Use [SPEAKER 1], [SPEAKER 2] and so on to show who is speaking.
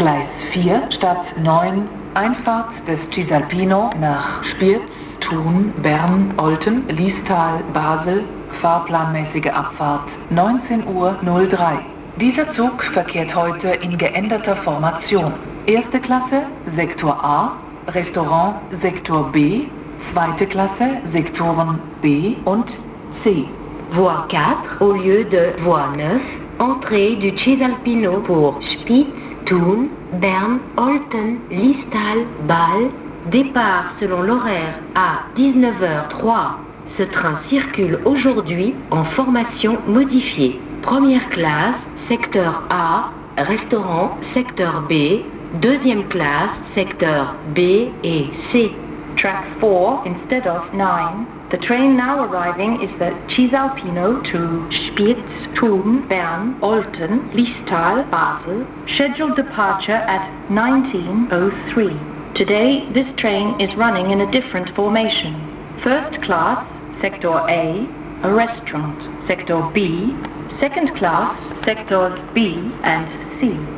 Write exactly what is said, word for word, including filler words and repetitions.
[SPEAKER 1] Gleis vier, Stadt neun, Einfahrt des Cisalpino nach Spiez, Thun, Bern, Olten, Liestal, Basel, fahrplanmäßige Abfahrt neunzehn Uhr null drei. Dieser Zug verkehrt heute in geänderter Formation. Erste Klasse, Sektor A, Restaurant, Sektor B, zweite Klasse, Sektoren B und C.
[SPEAKER 2] Voie quatre au lieu de voie neuf, entrée du Cisalpino pour Spiez, Thun, Bern, Olten, Liestal, Bâle, départ selon l'horaire à dix-neuf heures trois. Ce train circule aujourd'hui en formation modifiée. Première classe, secteur A, restaurant, secteur B, deuxième classe, secteur B et C.
[SPEAKER 3] Track four instead of nine. The train now arriving is the Cisalpino to Spiez, Thun, Bern, Olten, Liestal, Basel. Scheduled departure at nineteen oh three. Today, this train is running in a different formation. First class, Sector A, a restaurant. Sector B, second class, Sectors B and C.